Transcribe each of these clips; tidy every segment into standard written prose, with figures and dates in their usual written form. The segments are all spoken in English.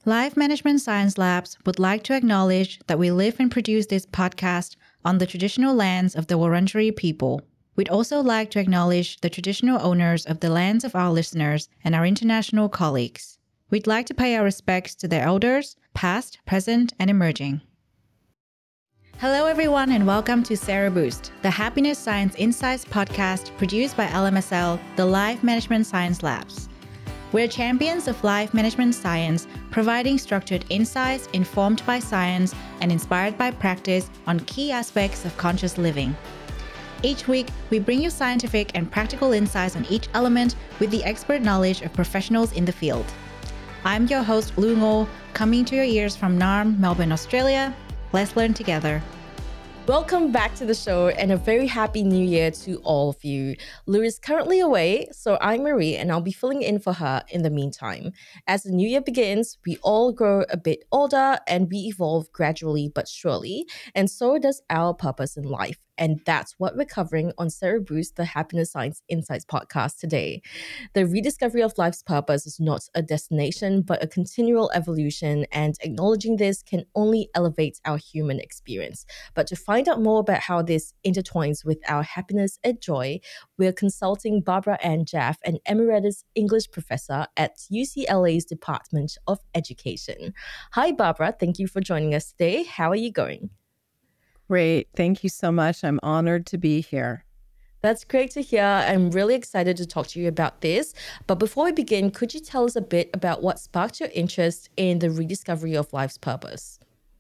Life Management Science Labs would like to acknowledge that we live and produce this podcast on the traditional lands of the Wurundjeri people. We'd also like to acknowledge the traditional owners of the lands of our listeners and our international colleagues. We'd like to pay our respects to their elders, past, present, and emerging. Hello, everyone, and welcome to Sarah Boost, the Happiness Science Insights podcast produced by LMSL, the Life Management Science Labs. We're champions of life management science, providing structured insights informed by science and inspired by practice on key aspects of conscious living. Each week, we bring you scientific and practical insights on each element with the expert knowledge of professionals in the field. I'm your host, Lu Ngo, coming to your ears from Naarm, Melbourne, Australia. Let's learn together. Welcome back to the show and a very happy new year to all of you. Lou is currently away, so I'm Marie and I'll be filling in for her in the meantime. As the new year begins, we all grow a bit older and we evolve gradually but surely, and so does our purpose in life. And that's what we're covering on Sarah Boost, the Happiness Science Insights podcast today. The rediscovery of life's purpose is not a destination, but a continual evolution, and acknowledging this can only elevate our human experience. But to find out more about how this intertwines with our happiness and joy, we're consulting Barbara Ann Jaff, an emeritus English professor at UCLA's Department of Education. Hi, Barbara. Thank you for joining us today. How are you going? Great. Thank you so much. I'm honored to be here. That's great to hear. I'm really excited to talk to you about this. But before we begin, could you tell us a bit about what sparked your interest in the rediscovery of life's purpose?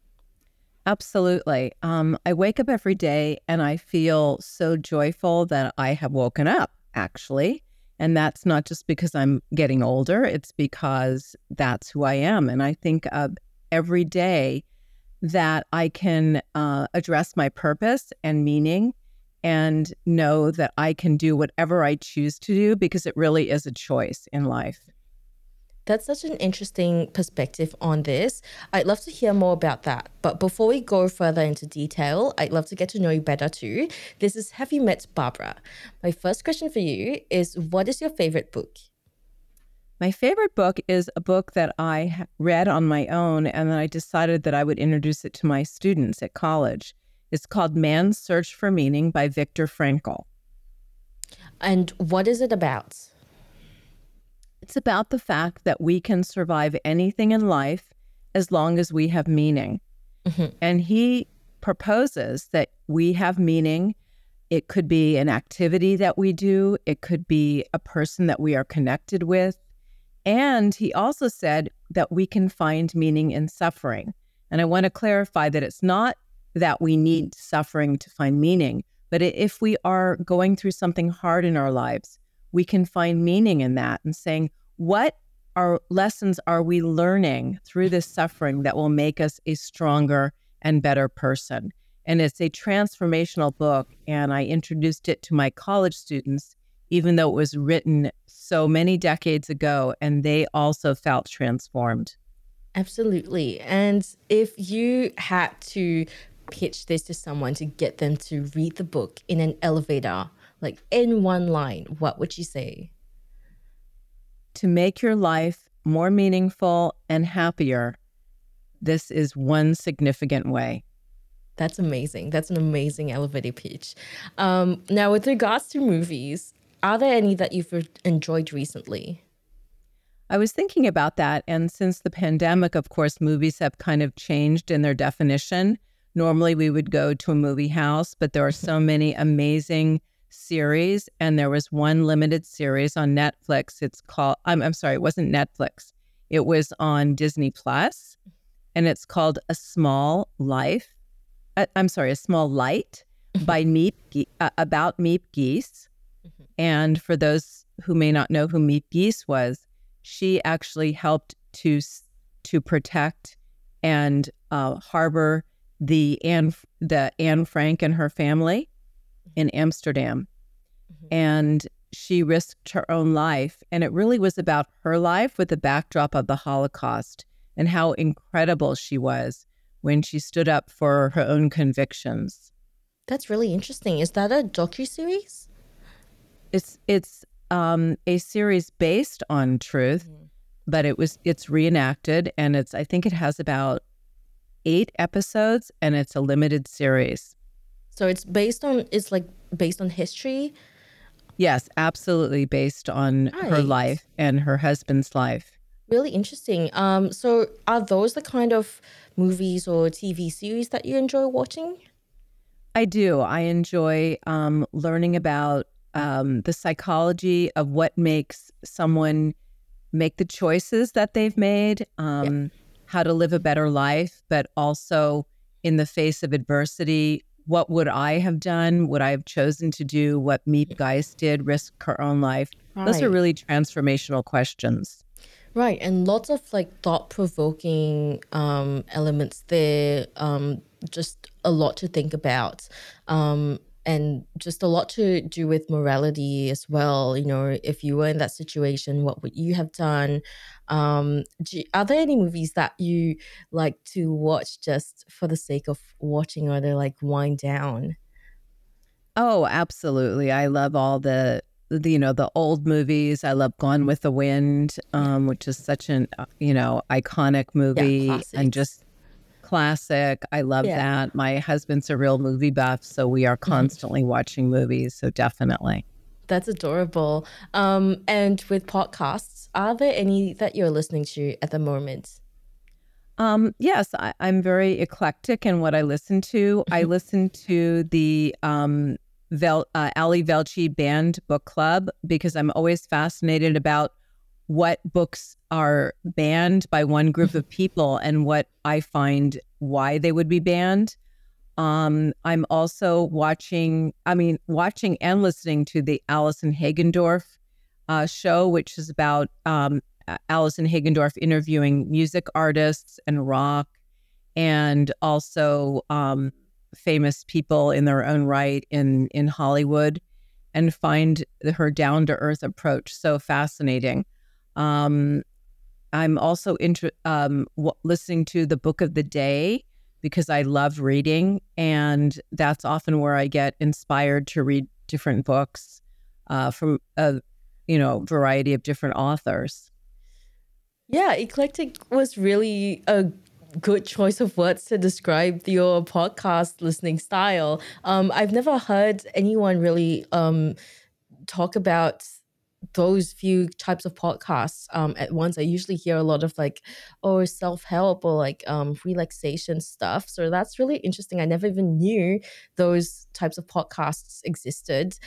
Absolutely. I wake up every day and I feel so joyful that I have woken up, actually. And that's not just because I'm getting older. It's because that's who I am. And I think of every day that I can address my purpose and meaning and know that I can do whatever I choose to do because it really is a choice in life. That's such an interesting perspective on this. I'd love to hear more about that. But before we go further into detail, I'd love to get to know you better too. This is Have You Met Barbara? My first question for you is, what is your favorite book? My favorite book is a book that I read on my own, and then I decided that I would introduce it to my students at college. It's called Man's Search for Meaning by Viktor Frankl. And what is it about? It's about the fact that we can survive anything in life as long as we have meaning. Mm-hmm. And he proposes that we have meaning. It could be an activity that we do. It could be a person that we are connected with. And he also said that we can find meaning in suffering. And I want to clarify that it's not that we need suffering to find meaning, but if we are going through something hard in our lives, we can find meaning in that and saying, what lessons are we learning through this suffering that will make us a stronger and better person? And it's a transformational book. And I introduced it to my college students, even though it was written so many decades ago, and they also felt transformed. Absolutely. And if you had to pitch this to someone to get them to read the book in an elevator, like in one line, what would you say? To make your life more meaningful and happier, this is one significant way. That's amazing. That's an amazing elevator pitch. Now, with regards to movies, are there any that you've enjoyed recently? I was thinking about that. And since the pandemic, of course, movies have kind of changed in their definition. Normally, we would go to a movie house, but there are so many amazing series. And there was one limited series on Netflix. It's called, I'm sorry, it wasn't Netflix. It was on Disney Plus, and it's called A Small Life. A Small Light by about Miep Gies. Mm-hmm. And for those who may not know who Miep Gies was, she actually helped to protect and harbor the Anne Frank and her family in Amsterdam. Mm-hmm. And she risked her own life. And it really was about her life with the backdrop of the Holocaust and how incredible she was when she stood up for her own convictions. That's really interesting. Is that a docuseries? It's a series based on truth, but it's reenacted, and I think it has about 8 episodes, and it's a limited series. So it's like based on history. Yes, absolutely, based on her Right. life and her husband's life. Really interesting. So are those the kind of movies or TV series that you enjoy watching? I do. I enjoy learning about the psychology of what makes someone make the choices that they've made, how to live a better life, but also in the face of adversity, what would I have done? Would I have chosen to do what Meep Geist did, risk her own life? Those are Right. really transformational questions. Right, and lots of like thought-provoking elements there. Just a lot to think about, and just a lot to do with morality as well. You know, if you were in that situation, what would you have done? Are there any movies that you like to watch just for the sake of watching, or to like wind down? Oh, absolutely. I love all the old movies. I love Gone with the Wind, which is such an, iconic Yeah, movie and classics. just classic. I love Yeah. that. My husband's a real movie buff, so we are constantly watching movies. So definitely. That's adorable. And with podcasts, are there any that you're listening to at the moment? Yes, I'm very eclectic in what I listen to. I listen to the Ali Velci Banned Book Club because I'm always fascinated about what books are banned by one group of people and what I find why they would be banned. I'm also watching and listening to the Alison Hagendorf show, which is about Alison Hagendorf interviewing music artists and rock, and also famous people in their own right in Hollywood, and find her down to earth approach so fascinating. Um, I'm also listening to the Book of the Day because I love reading, and that's often where I get inspired to read different books from a variety of different authors. Yeah, eclectic was really a good choice of words to describe your podcast listening style. I've never heard anyone really talk about those few types of podcasts at once. I usually hear a lot of like, oh, self-help or like relaxation stuff. So that's really interesting. I never even knew those types of podcasts existed.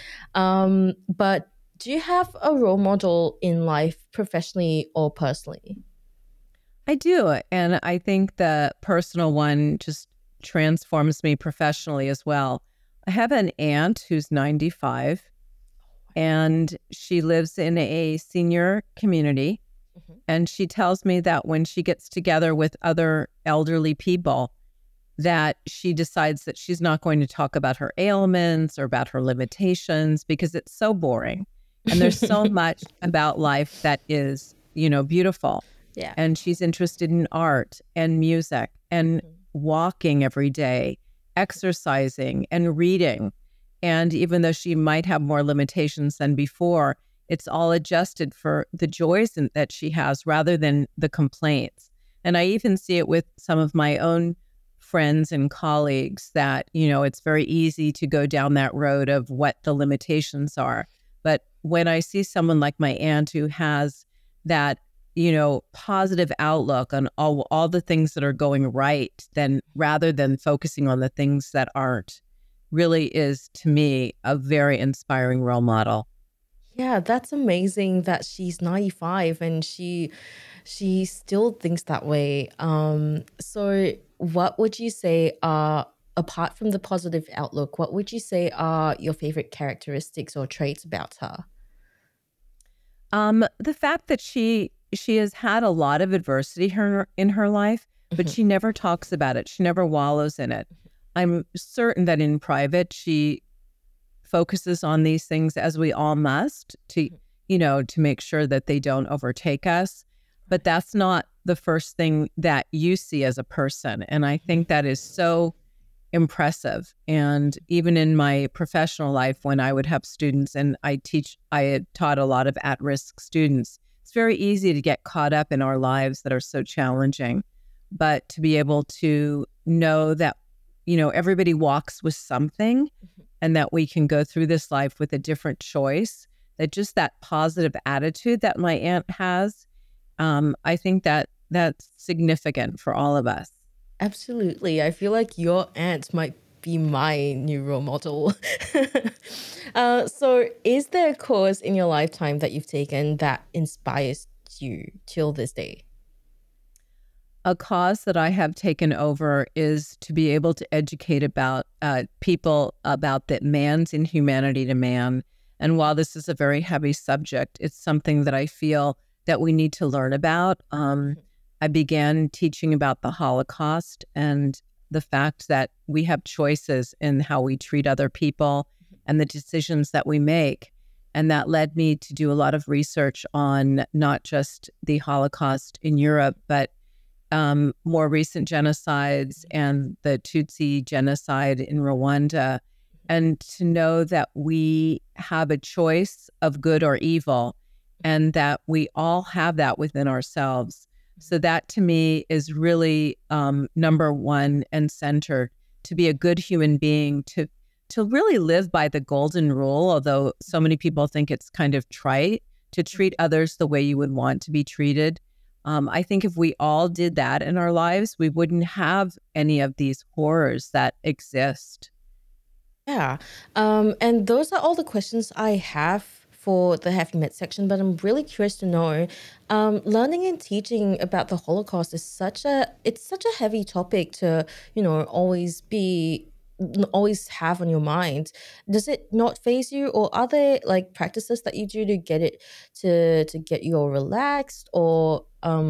But do you have a role model in life, professionally or personally? I do. And I think the personal one just transforms me professionally as well. I have an aunt who's 95, and she lives in a senior community. Mhm. And she tells me that when she gets together with other elderly people, that she decides that she's not going to talk about her ailments or about her limitations because it's so boring. And there's so much about life that is, beautiful. Yeah. And she's interested in art and music and walking every day, exercising and reading. And even though she might have more limitations than before, it's all adjusted for the joys that she has rather than the complaints. And I even see it with some of my own friends and colleagues that, it's very easy to go down that road of what the limitations are. But when I see someone like my aunt who has that, positive outlook on all the things that are going right, then rather than focusing on the things that aren't, really is, to me, a very inspiring role model. Yeah, that's amazing that she's 95 and she still thinks that way. So what would you say are, apart from the positive outlook, what would you say are your favorite characteristics or traits about her? The fact that she has had a lot of adversity in her life, but Mhm. she never talks about it. She never wallows in it. I'm certain that in private, she focuses on these things, as we all must, to make sure that they don't overtake us. But that's not the first thing that you see as a person. And I think that is so impressive. And even in my professional life, when I would have students, and I had taught a lot of at-risk students, it's very easy to get caught up in our lives that are so challenging. But to be able to know that, everybody walks with something and that we can go through this life with a different choice, that just that positive attitude that my aunt has, I think that that's significant for all of us. Absolutely. I feel like your aunt might be my new role model. So is there a course in your lifetime that you've taken that inspires you till this day? A cause that I have taken over is to be able to educate about people about the man's inhumanity to man. And while this is a very heavy subject, it's something that I feel that we need to learn about. I began teaching about the Holocaust and the fact that we have choices in how we treat other people and the decisions that we make. And that led me to do a lot of research on not just the Holocaust in Europe, but more recent genocides and the Tutsi genocide in Rwanda, and to know that we have a choice of good or evil and that we all have that within ourselves. So that to me is really number one and centered, to be a good human being, to really live by the golden rule, although so many people think it's kind of trite, to treat others the way you would want to be treated. I think if we all did that in our lives, we wouldn't have any of these horrors that exist. Yeah. And those are all the questions I have for the Heavy Med section, but I'm really curious to know, learning and teaching about the Holocaust is such a heavy topic to, always have on your mind. Does it not faze you, or are there like practices that you do to get it to get you all relaxed, or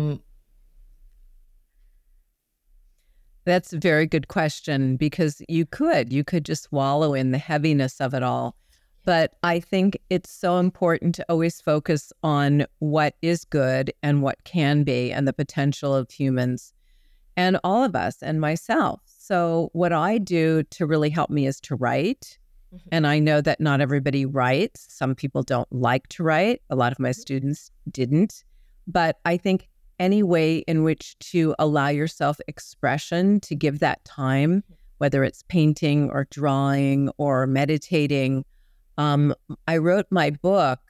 That's a very good question, because you could just wallow in the heaviness of it all. But I think it's so important to always focus on what is good and what can be and the potential of humans and all of us and myself. So what I do to really help me is to write. And I know that not everybody writes. Some people don't like to write. A lot of my students didn't. But I think any way in which to allow yourself expression, to give that time, whether it's painting or drawing or meditating. I wrote my book,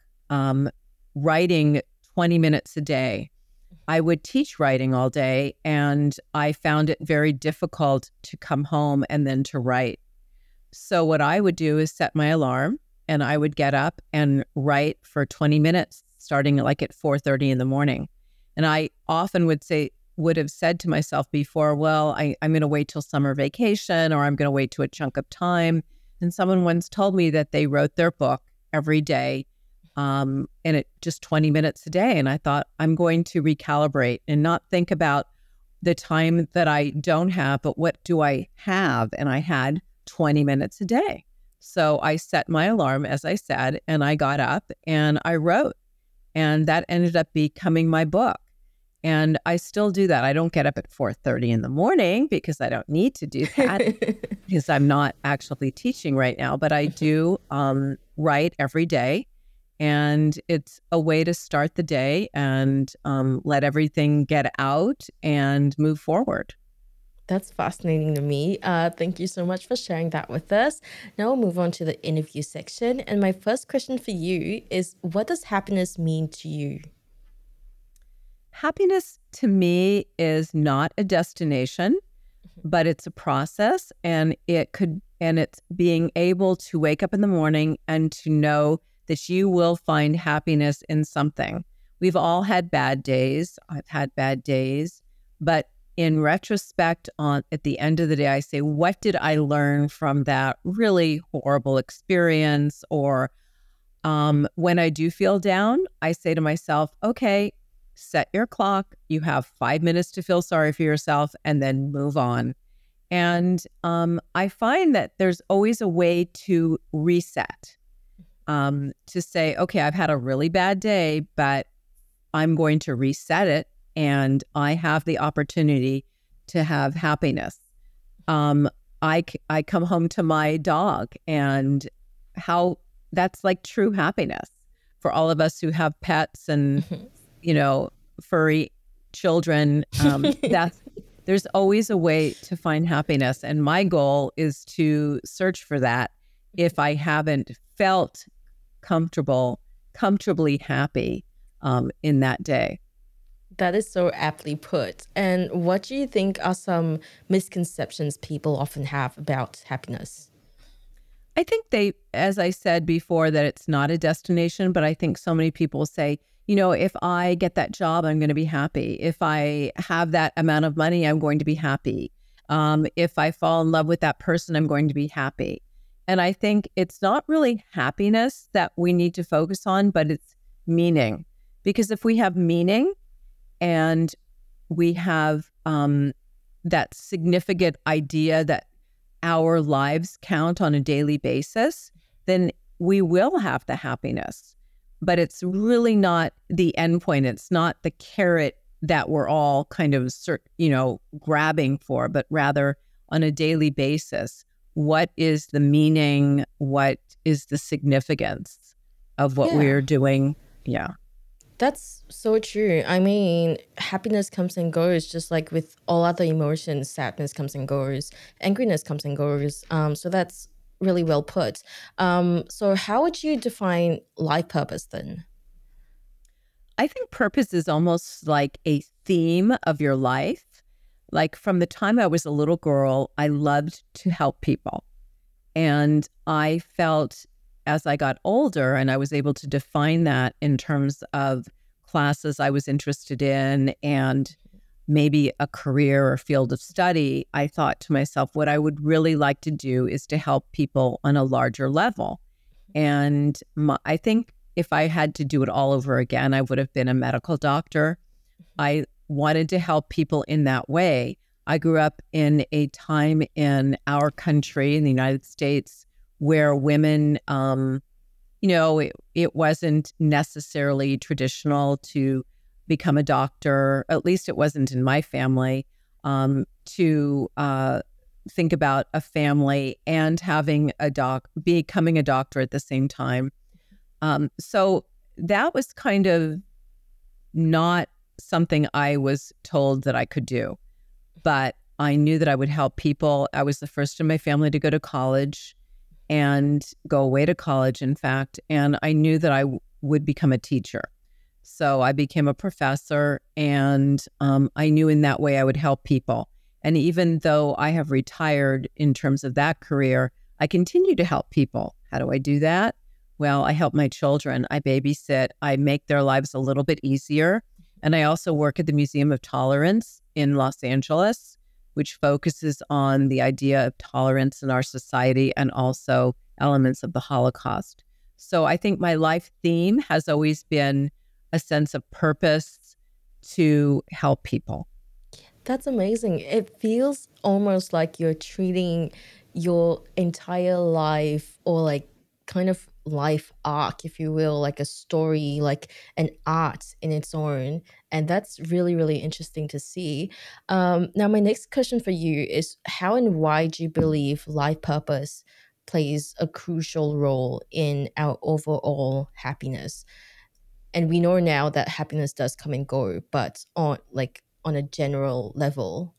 writing 20 minutes a day. I would teach writing all day, and I found it very difficult to come home and then to write. So what I would do is set my alarm, and I would get up and write for 20 minutes, starting like at 4:30 in the morning. And I often would have said to myself before, well, I'm going to wait till summer vacation, or I'm going to wait to a chunk of time. And someone once told me that they wrote their book every day, and it just 20 minutes a day. And I thought, I'm going to recalibrate and not think about the time that I don't have, but what do I have? And I had 20 minutes a day. So I set my alarm, as I said, and I got up and I wrote. And that ended up becoming my book. And I still do that. I don't get up at 4:30 in the morning because I don't need to do that because I'm not actually teaching right now. But I do write every day. And it's a way to start the day and let everything get out and move forward. That's fascinating to me. Thank you so much for sharing that with us. Now we'll move on to the interview section. And my first question for you is, what does happiness mean to you? Happiness to me is not a destination, but it's a process, and it's being able to wake up in the morning and to know that you will find happiness in something. We've all had bad days. I've had bad days, but in retrospect, at the end of the day, I say, what did I learn from that really horrible experience? Or when I do feel down, I say to myself, okay, set your clock. You have 5 minutes to feel sorry for yourself and then move on. And I find that there's always a way to reset, to say, okay, I've had a really bad day, but I'm going to reset it. And I have the opportunity to have happiness. I come home to my dog, and how that's like true happiness for all of us who have pets and furry children. There's always a way to find happiness. And my goal is to search for that if I haven't felt comfortably happy in that day. That is so aptly put. And what do you think are some misconceptions people often have about happiness? I think as I said before, that it's not a destination, but I think so many people say, if I get that job, I'm going to be happy. If I have that amount of money, I'm going to be happy. If I fall in love with that person, I'm going to be happy. And I think it's not really happiness that we need to focus on, but it's meaning. Because if we have meaning and we have that significant idea that our lives count on a daily basis, then we will have the happiness. But it's really not the end point. It's not the carrot that we're all kind of, grabbing for, but rather on a daily basis, what is the meaning? What is the significance of what we're doing? Yeah. That's so true. I mean, happiness comes and goes, just like with all other emotions. Sadness comes and goes, angriness comes and goes. So that's really well put. So how would you define life purpose then? I think purpose is almost like a theme of your life. Like from the time I was a little girl, I loved to help people. And I felt as I got older and I was able to define that in terms of classes I was interested in and maybe a career or field of study, I thought to myself, what I would really like to do is to help people on a larger level. And I think if I had to do it all over again, I would have been a medical doctor. I wanted to help people in that way. I grew up in a time in our country, in the United States, where women, it wasn't necessarily traditional to become a doctor. At least it wasn't in my family, to think about a family and having becoming a doctor at the same time. So that was kind of not something I was told that I could do, but I knew that I would help people. I was the first in my family to go to college and go away to college, in fact, and I knew that I would become a teacher. So I became a professor, and I knew in that way I would help people. And even though I have retired in terms of that career, I continue to help people. How do I do that? Well, I help my children. I babysit. I make their lives a little bit easier. And I also work at the Museum of Tolerance in Los Angeles, which focuses on the idea of tolerance in our society and also elements of the Holocaust. So I think my life theme has always been a sense of purpose to help people. That's amazing. It feels almost like you're treating your entire life or like kind of life arc, if you will, like a story, like an art in its own. And that's really, really interesting to see. Now, my next question for you is how and why do you believe life purpose plays a crucial role in our overall happiness? And we know now that happiness does come and go, but on a general level.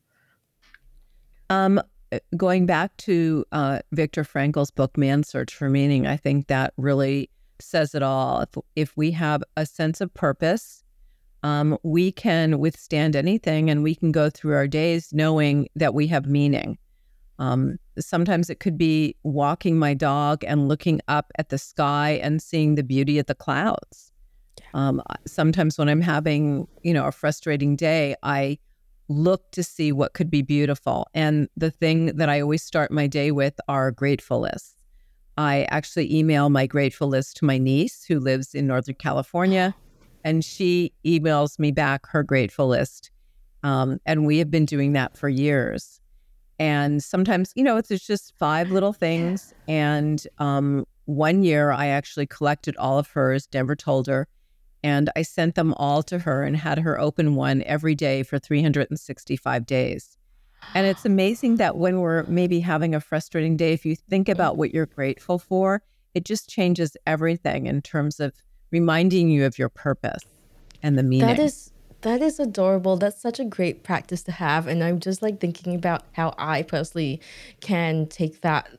Going back to Viktor Frankl's book, Man's Search for Meaning, I think that really says it all. If we have a sense of purpose, we can withstand anything and we can go through our days knowing that we have meaning. Sometimes it could be walking my dog and looking up at the sky and seeing the beauty of the clouds. Sometimes when I'm having, a frustrating day, I look to see what could be beautiful. And the thing that I always start my day with are grateful lists. I actually email my grateful list to my niece who lives in Northern California, and she emails me back her grateful list. And we have been doing that for years. And sometimes, it's just 5 little things. And one year I actually collected all of hers, never told her, and I sent them all to her and had her open one every day for 365 days. And it's amazing that when we're maybe having a frustrating day, if you think about what you're grateful for, it just changes everything in terms of reminding you of your purpose. and the meaning. That is adorable. That's such a great practice to have. And I'm just like thinking about how I personally can take that,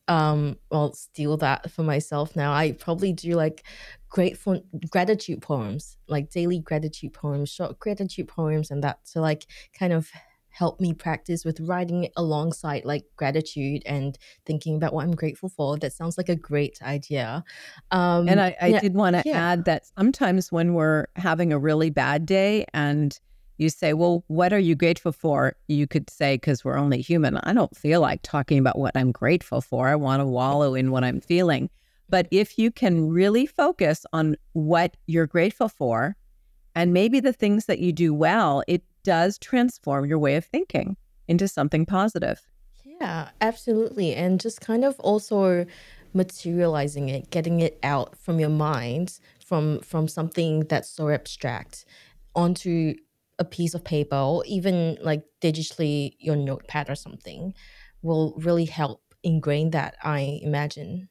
steal that for myself now. I probably do like grateful gratitude poems, like daily gratitude poems, short gratitude poems, and that to like kind of help me practice with writing it alongside like gratitude and thinking about what I'm grateful for. That sounds like a great idea. And I Yeah, did want to yeah. add that sometimes when we're having a really bad day and you say, well, what are you grateful for? You could say, because we're only human, I don't feel like talking about what I'm grateful for. I want to wallow in what I'm feeling. But if you can really focus on what you're grateful for and maybe the things that you do well, it does transform your way of thinking into something positive. Yeah, absolutely. And just kind of also materializing it, getting it out from your mind, from something that's so abstract onto a piece of paper or even like digitally your notepad or something will really help ingrain that, I imagine.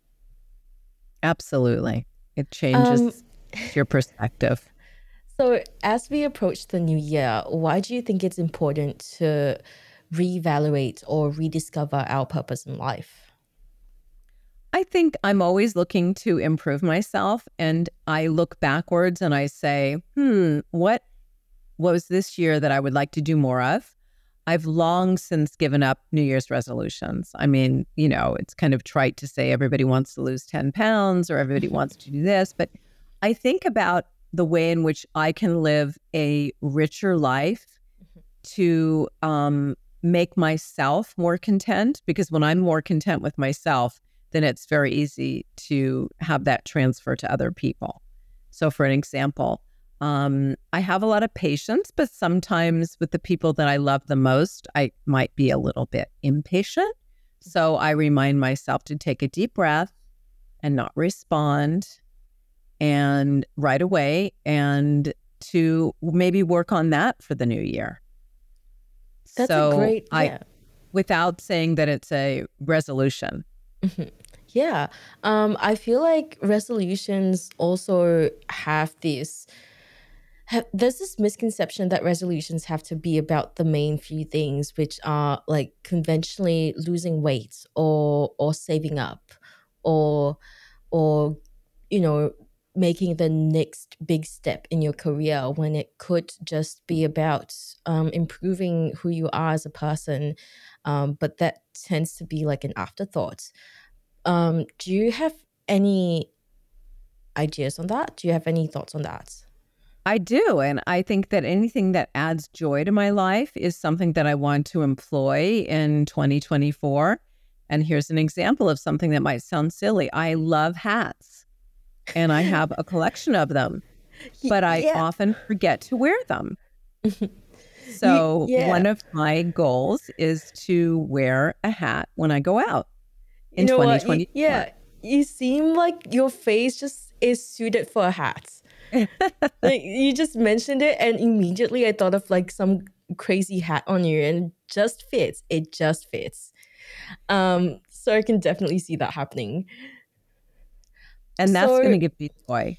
Absolutely. It Um, changes your perspective. so as we approach the new year, why do you think it's important to reevaluate or rediscover our purpose in life? I think I'm always looking to improve myself, and I look backwards and I say, what was this year that I would like to do more of? I've long since given up New Year's resolutions. I mean, it's kind of trite to say everybody wants to lose 10 pounds or everybody wants to do this, but I think about the way in which I can live a richer life to make myself more content, because when I'm more content with myself, then it's very easy to have that transfer to other people. So for an example, I have a lot of patience, but sometimes with the people that I love the most, I might be a little bit impatient. So I remind myself to take a deep breath and not respond and right away, and to maybe work on that for the new year. That's a So great, yeah. without saying that it's a resolution. Mhm. Yeah. I feel like resolutions also have there's this misconception that resolutions have to be about the main few things, which are like conventionally losing weight or saving up or or you know making the next big step in your career, when it could just be about improving who you are as a person. But that tends to be like an afterthought. Do you have any ideas on that? Do you have any thoughts on that? I do. And I think that anything that adds joy to my life is something that I want to employ in 2024. And here's an example of something that might sound silly. I love hats and I have a collection of them, but I Yeah. often forget to wear them. So Yeah. one of my goals is to wear a hat when I go out You in know what? 2024. Yeah. You seem like your face just is suited for a hat. Like you just mentioned it and immediately I thought of like some crazy hat on you and it just fits. It just fits. So I can definitely see that happening. And that's going So to give me joy.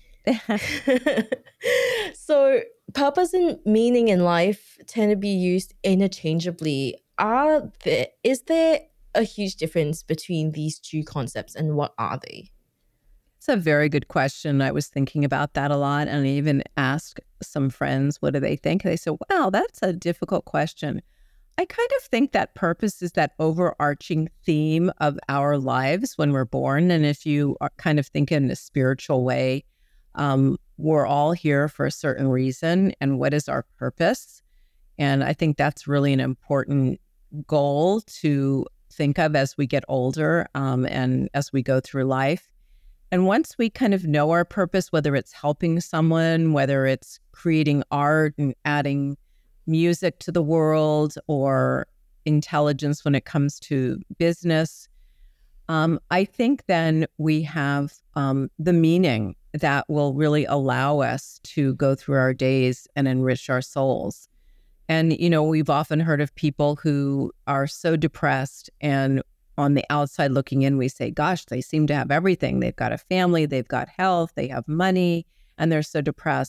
so purpose and meaning in life tend to be used interchangeably. Is there a huge difference between these two concepts and what are they? It's a very good question. I was thinking about that a lot. And I even asked some friends, what do they think? They said, wow, that's a difficult question. I kind of think that purpose is that overarching theme of our lives when we're born. And if you kind of think in a spiritual way, we're all here for a certain reason. And what is our purpose? And I think that's really an important goal to think of as we get older, and as we go through life. And once we kind of know our purpose, whether it's helping someone, whether it's creating art and adding music to the world, or intelligence when it comes to business, I think then we have the meaning that will really allow us to go through our days and enrich our souls. And, we've often heard of people who are so depressed, and on the outside looking in, we say, gosh, they seem to have everything. They've got a family, they've got health, they have money, and they're so depressed.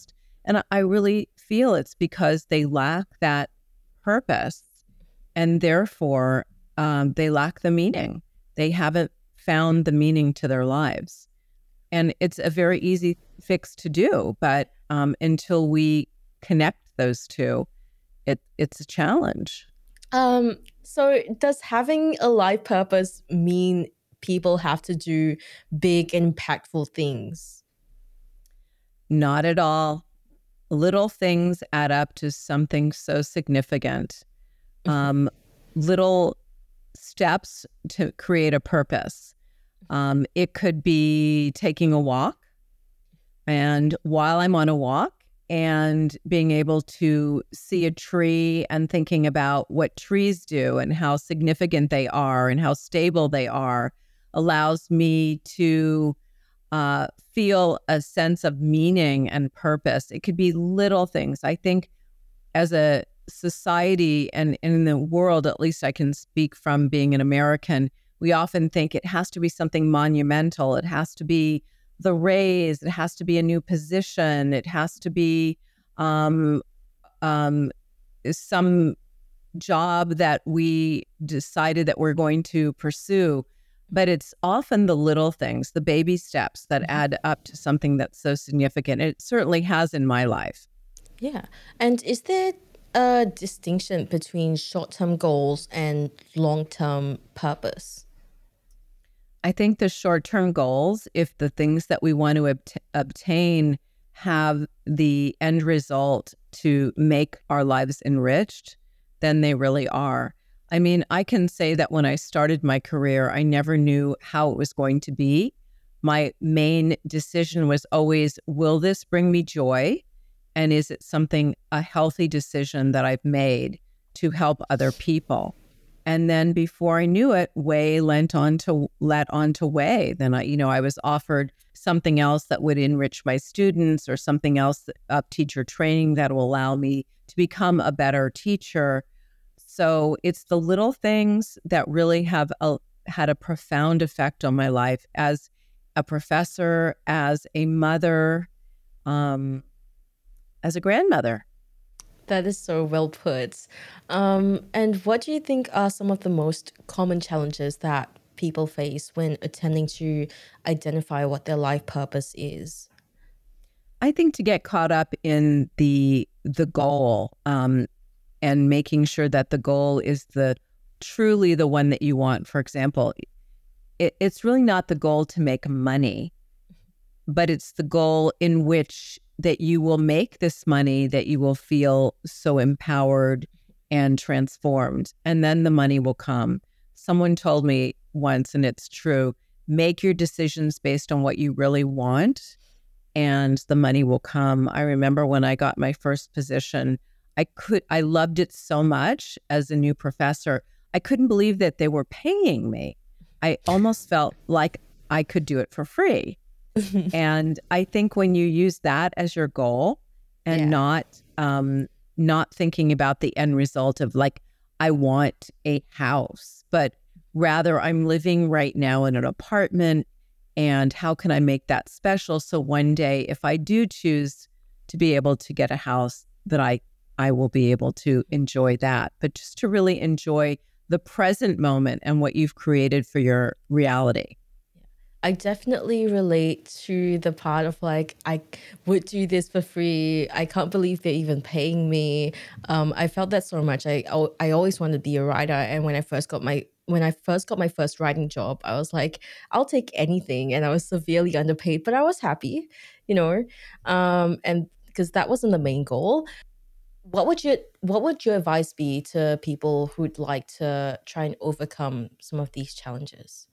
And I really feel it's because they lack that purpose, and therefore they lack the meaning. They haven't found the meaning to their lives. And it's a very easy fix to do, but until we connect those two, it's a challenge. So does having a life purpose mean people have to do big, impactful things? Not at all. Little things add up to something so significant. Little steps to create a purpose. It could be taking a walk, and while I'm on a walk and being able to see a tree and thinking about what trees do and how significant they are and how stable they are allows me to feel a sense of meaning and purpose. It could be little things. I think as a society and in the world, at least I can speak from being an American, we often think it has to be something monumental. It has to be the raise. It has to be a new position. It has to be some job that we decided that we're going to pursue. But it's often the little things, the baby steps that add up to something that's so significant. It certainly has in my life. Yeah. And is there a distinction between short-term goals and long-term purpose? I think the short-term goals, if the things that we want to obtain have the end result to make our lives enriched, then they really are. I mean, I can say that when I started my career, I never knew how it was going to be. My main decision was always, will this bring me joy? And is it a healthy decision that I've made to help other people? And then before I knew it, way led on to way. Then I was offered something else that would enrich my students, or something else, teacher training that will allow me to become a better teacher. So it's the little things that really have had a profound effect on my life as a professor, as a mother, as a grandmother. That is so well put. And what do you think are some of the most common challenges that people face when attempting to identify what their life purpose is? I think to get caught up in the goal, and making sure that the goal is truly the one that you want. For example, it's really not the goal to make money, but it's the goal in which that you will make this money, that you will feel so empowered and transformed, and then the money will come. Someone told me once, and it's true, make your decisions based on what you really want, and the money will come. I remember when I got my first position, I loved it so much as a new professor. I couldn't believe that they were paying me. I almost felt like I could do it for free. And I think when you use that as your goal and not thinking about the end result of like, I want a house, but rather I'm living right now in an apartment, and how can I make that special? So one day, if I do choose to be able to get a house, that I will be able to enjoy that, but just to really enjoy the present moment and what you've created for your reality. I definitely relate to the part of like, I would do this for free. I can't believe they're even paying me. I felt that so much. I always wanted to be a writer. And when I first got my first writing job, I was like, I'll take anything. And I was severely underpaid, but I was happy, and because that wasn't the main goal. What would your advice be to people who'd like to try and overcome some of these challenges?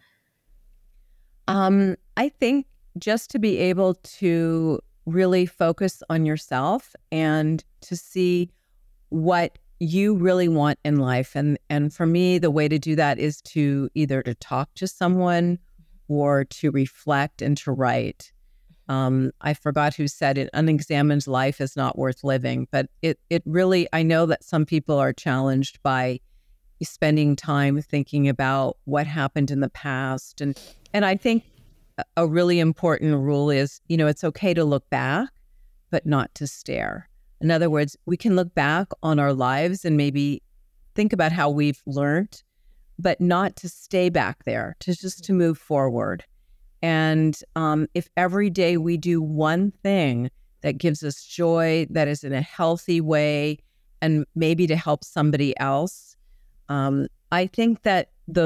I think just to be able to really focus on yourself and to see what you really want in life. And for me, the way to do that is to either to talk to someone or to reflect and to write. I forgot who said it, unexamined life is not worth living, but it really, I know that some people are challenged by spending time thinking about what happened in the past. And I think a really important rule is, it's okay to look back, but not to stare. In other words, we can look back on our lives and maybe think about how we've learned, but not to stay back there, to move forward. And if every day we do one thing that gives us joy, that is in a healthy way, and maybe to help somebody else, I think that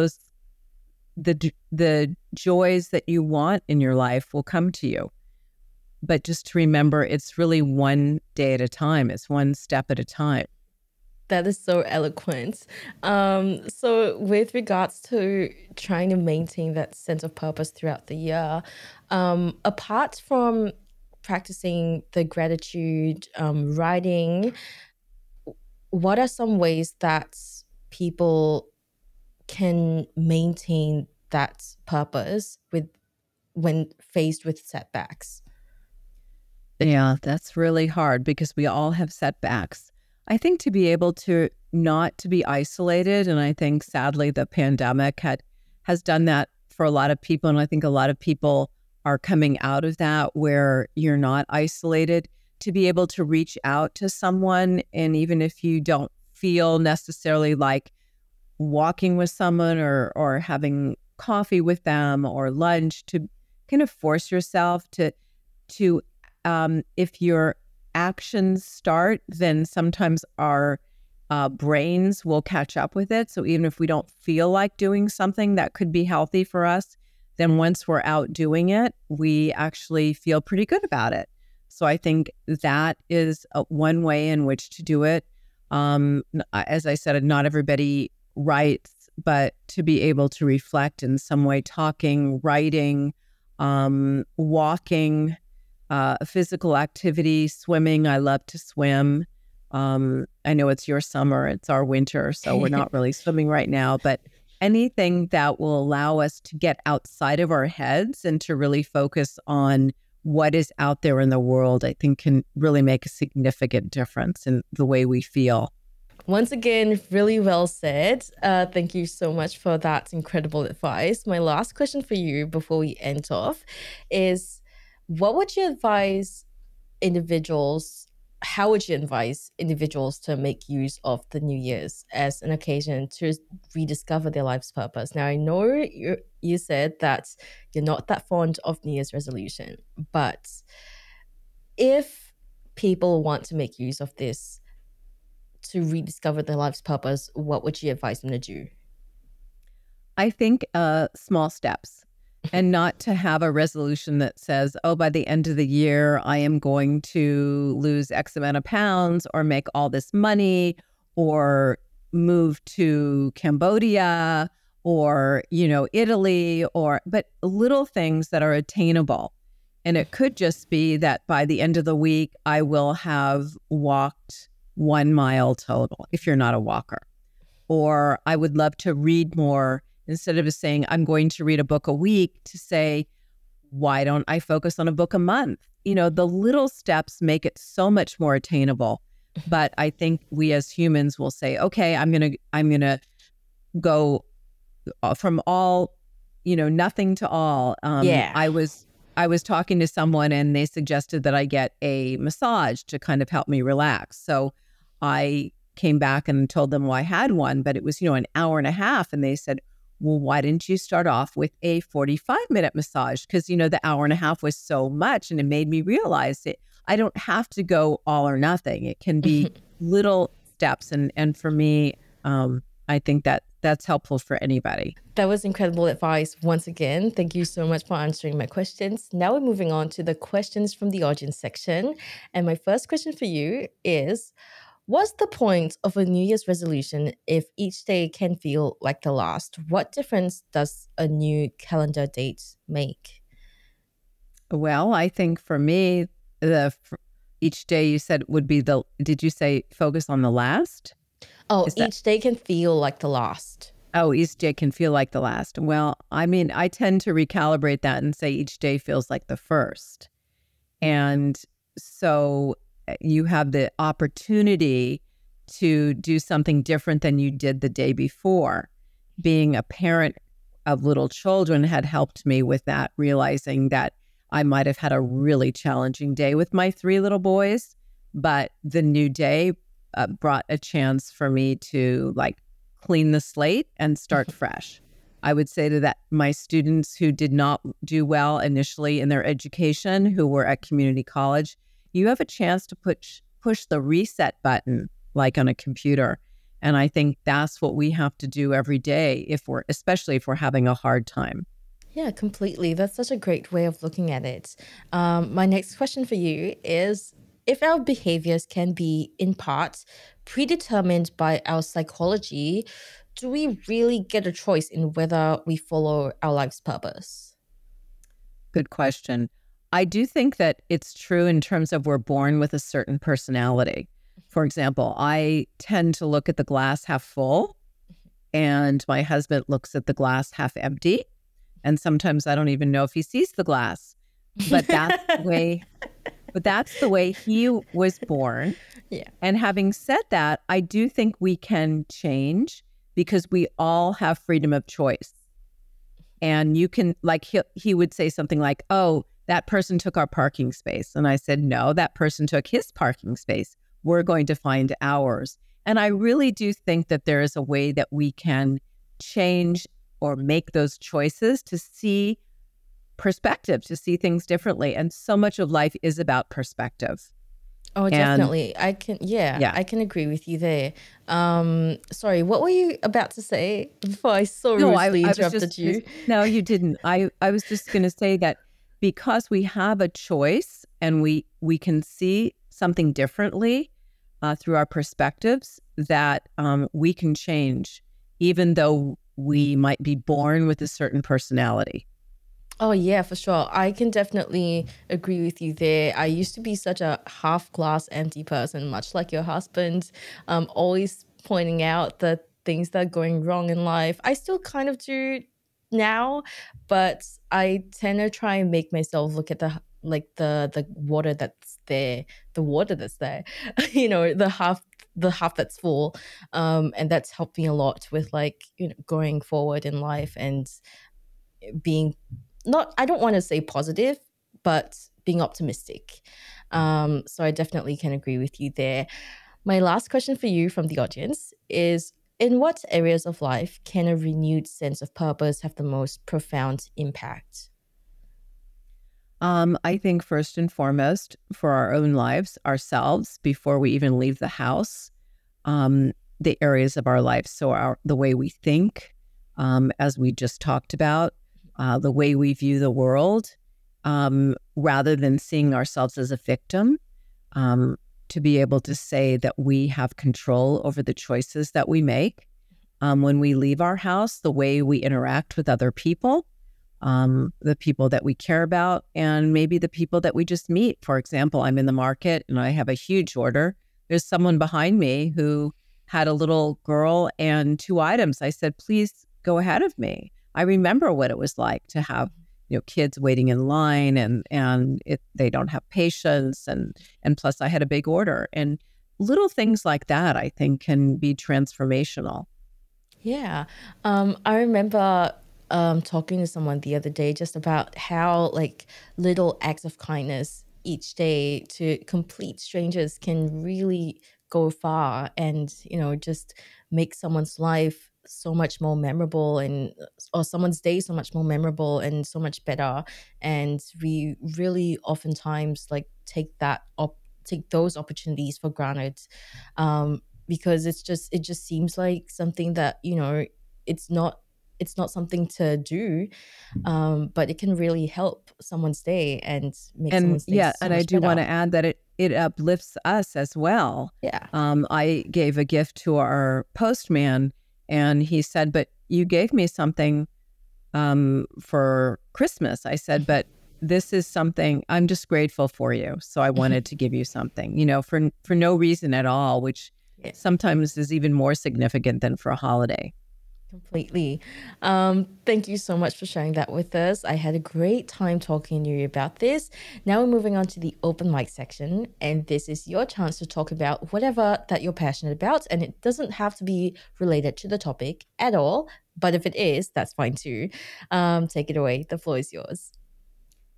the joys that you want in your life will come to you. But just to remember, it's really one day at a time. It's one step at a time. That is so eloquent. So with regards to trying to maintain that sense of purpose throughout the year, apart from practicing the gratitude, writing, what are some ways that people can maintain that purpose when faced with setbacks? Yeah, that's really hard because we all have setbacks. I think to be able to not to be isolated, and I think sadly the pandemic has done that for a lot of people, and I think a lot of people are coming out of that where you're not isolated, to be able to reach out to someone, and even if you don't feel necessarily like walking with someone or having coffee with them or lunch, to kind of force yourself to if your actions start, then sometimes our brains will catch up with it. So even if we don't feel like doing something that could be healthy for us, then once we're out doing it, we actually feel pretty good about it. So I think that is one way in which to do it. As I said, not everybody writes, but to be able to reflect in some way, talking, writing, walking, physical activity, swimming. I love to swim. I know it's your summer, it's our winter, so we're not really swimming right now, but anything that will allow us to get outside of our heads and to really focus on what is out there in the world, I think can really make a significant difference in the way we feel. Once again, really well said. Thank you so much for that incredible advice. My last question for you before we end off is, what would you advise individuals, how would you advise individuals to make use of the New Year's as an occasion to rediscover their life's purpose? Now, I know you said that you're not that fond of New Year's resolution, but if people want to make use of this to rediscover their life's purpose, what would you advise them to do? I think small steps. And not to have a resolution that says, oh, by the end of the year, I am going to lose X amount of pounds or make all this money or move to Cambodia or, Italy, but little things that are attainable. And it could just be that by the end of the week, I will have walked 1 mile total, if you're not a walker. Or I would love to read more. Instead of saying, I'm going to read a book a week, to say, why don't I focus on a book a month? The little steps make it so much more attainable. But I think we as humans will say, okay, I'm gonna go from all, nothing to all. Yeah. I was talking to someone and they suggested that I get a massage to kind of help me relax. So I came back and told them, well, I had one, but it was, an hour and a half. And they said, well, why didn't you start off with a 45-minute massage? Because, the hour and a half was so much. And it made me realize that I don't have to go all or nothing. It can be little steps. And for me, I think that's helpful for anybody. That was incredible advice. Once again, thank you so much for answering my questions. Now we're moving on to the questions from the audience section. And my first question for you is, what's the point of a New Year's resolution if each day can feel like the last? What difference does a new calendar date make? Well, I think for me, each day you said would be did you say focus on the last? Oh, each day can feel like the last. Oh, each day can feel like the last. Well, I mean, I tend to recalibrate that and say each day feels like the first. And so you have the opportunity to do something different than you did the day before. Being a parent of little children had helped me with that, realizing that I might have had a really challenging day with my 3 little boys, but the new day brought a chance for me to like clean the slate and start fresh. I would say to that my students who did not do well initially in their education, who were at community college, you have a chance to push the reset button like on a computer. And I think that's what we have to do every day especially if we're having a hard time. Yeah, completely. That's such a great way of looking at it. My next question for you is, if our behaviors can be, in part, predetermined by our psychology, do we really get a choice in whether we follow our life's purpose? Good question. I do think that it's true in terms of we're born with a certain personality. For example, I tend to look at the glass half full, and my husband looks at the glass half empty. And sometimes I don't even know if he sees the glass. But that's the way he was born. Yeah. And having said that, I do think we can change because we all have freedom of choice. And you can, like, he would say something like, oh, that person took our parking space. And I said, no, that person took his parking space. We're going to find ours. And I really do think that there is a way that we can change or make those choices to see perspective, to see things differently. And so much of life is about perspective. Oh, definitely. I can agree with you there. Sorry, what were you about to say before I so rudely interrupted you? No, you didn't. I was just going to say that because we have a choice and we can see something differently through our perspectives, that we can change, even though we might be born with a certain personality. Oh, yeah, for sure. I can definitely agree with you there. I used to be such a half glass empty person, much like your husband, always pointing out the things that are going wrong in life. I still kind of do now, but I tend to try and make myself look at the water that's there, the half that's full, and that's helped me a lot with going forward in life and being I don't want to say positive, but being optimistic. So I definitely can agree with you there. My last question for you from the audience is, in what areas of life can a renewed sense of purpose have the most profound impact? I think first and foremost for our own lives, ourselves, before we even leave the house, the areas of our life. So the way we think, as we just talked about, the way we view the world, rather than seeing ourselves as a victim, to be able to say that we have control over the choices that we make. When we leave our house, the way we interact with other people, the people that we care about, and maybe the people that we just meet. For example, I'm in the market and I have a huge order. There's someone behind me who had a little girl and 2 items. I said, please go ahead of me. I remember what it was like to have, kids waiting in line and they don't have patience. And plus I had a big order, and little things like that, I think, can be transformational. Yeah. I remember talking to someone the other day just about how little acts of kindness each day to complete strangers can really go far and, just make someone's life so much more memorable or someone's day so much more memorable and so much better. And we really oftentimes take those opportunities for granted, because it just seems like something that, it's not something to do, but it can really help someone's day and make someone's day so and much I do better. want to add that it uplifts us as well. Yeah. I gave a gift to our postman, and he said, but you gave me something for Christmas. I said, but this is something, I'm just grateful for you. So I wanted to give you something, for no reason at all, which sometimes is even more significant than for a holiday. Completely. Thank you so much for sharing that with us. I had a great time talking to you about this. Now we're moving on to the open mic section, and this is your chance to talk about whatever that you're passionate about, and it doesn't have to be related to the topic at all, but if it is, that's fine too. Take it away. The floor is yours.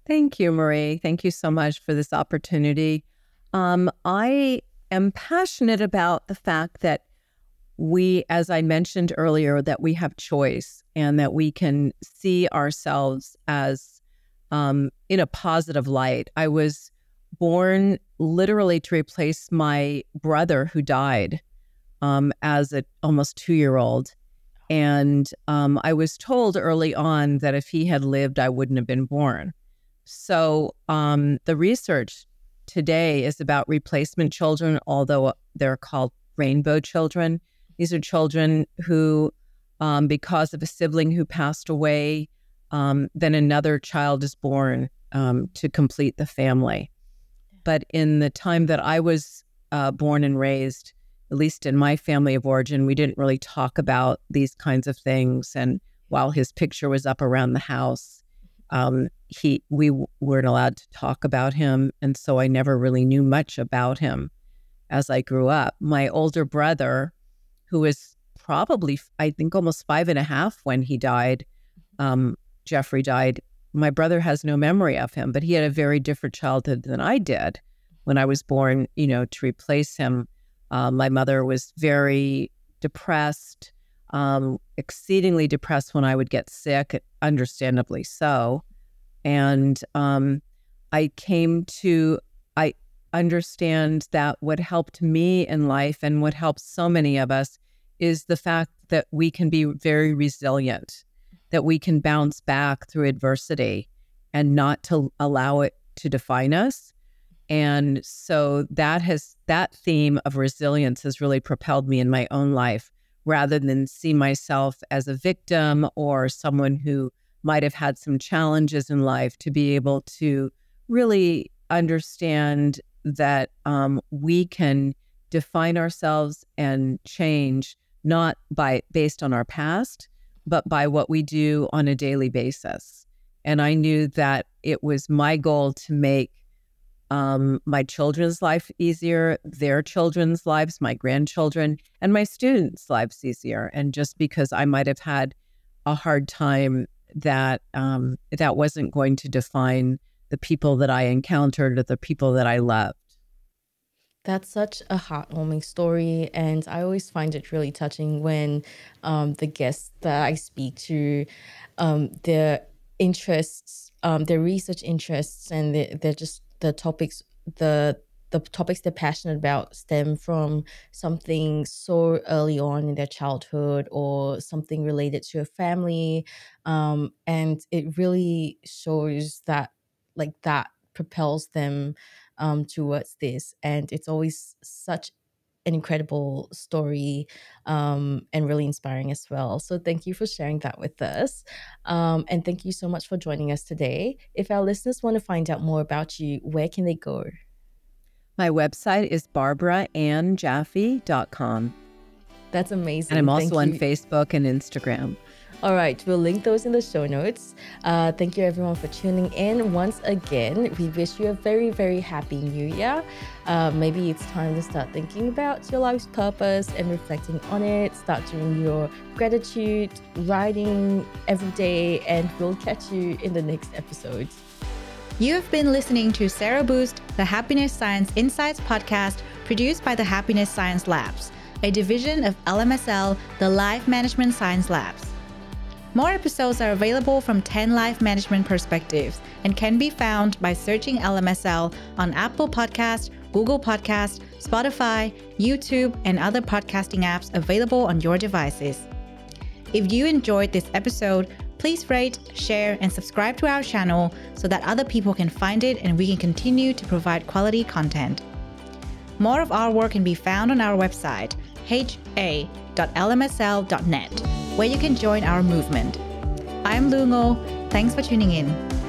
Thank you, Marie. Thank you so much for this opportunity. I am passionate about the fact that we, as I mentioned earlier, that we have choice and that we can see ourselves as in a positive light. I was born literally to replace my brother who died as an almost 2-year-old. And I was told early on that if he had lived, I wouldn't have been born. So the research today is about replacement children, although they're called rainbow children. These are children who, because of a sibling who passed away, then another child is born to complete the family. But in the time that I was born and raised, at least in my family of origin, we didn't really talk about these kinds of things. And while his picture was up around the house, we weren't allowed to talk about him. And so I never really knew much about him as I grew up. My older brother, who was probably, I think, almost 5.5 when he died, Jeffrey died. My brother has no memory of him, but he had a very different childhood than I did when I was born, to replace him. My mother was very depressed, exceedingly depressed when I would get sick, understandably so. And I understand that what helped me in life and what helps so many of us is the fact that we can be very resilient, that we can bounce back through adversity and not to allow it to define us. And so that theme of resilience has really propelled me in my own life, rather than see myself as a victim or someone who might have had some challenges in life, to be able to really understand that we can define ourselves and change, not based on our past, but by what we do on a daily basis. And I knew that it was my goal to make my children's life easier, their children's lives, my grandchildren, and my students' lives easier. And just because I might have had a hard time, that wasn't going to define the people that I encountered or the people that I loved. That's such a heartwarming story, and I always find it really touching when the guests that I speak to, their interests, their research interests, and they're just the topics they're passionate about stem from something so early on in their childhood or something related to a family, and it really shows that that propels them towards this. And it's always such an incredible story, and really inspiring as well. So thank you for sharing that with us. And thank you so much for joining us today. If our listeners want to find out more about you, where can they go? My website is barbaraannjaffe.com. That's amazing. And I'm also on Facebook and Instagram. All right, we'll link those in the show notes. Thank you everyone for tuning in. Once again, we wish you a very, very happy new year. Maybe it's time to start thinking about your life's purpose and reflecting on it. Start doing your gratitude, writing every day, and we'll catch you in the next episode. You have been listening to Sarah Boost, the Happiness Science Insights podcast, produced by the Happiness Science Labs, a division of LMSL, the Life Management Science Labs. More episodes are available from 10 life management perspectives and can be found by searching LMSL on Apple Podcast, Google Podcast, Spotify, YouTube, and other podcasting apps available on your devices. If you enjoyed this episode, please rate, share, and subscribe to our channel so that other people can find it and we can continue to provide quality content. More of our work can be found on our website, ha.lmsl.net, where you can join our movement. I'm Lu Ngo. Thanks for tuning in.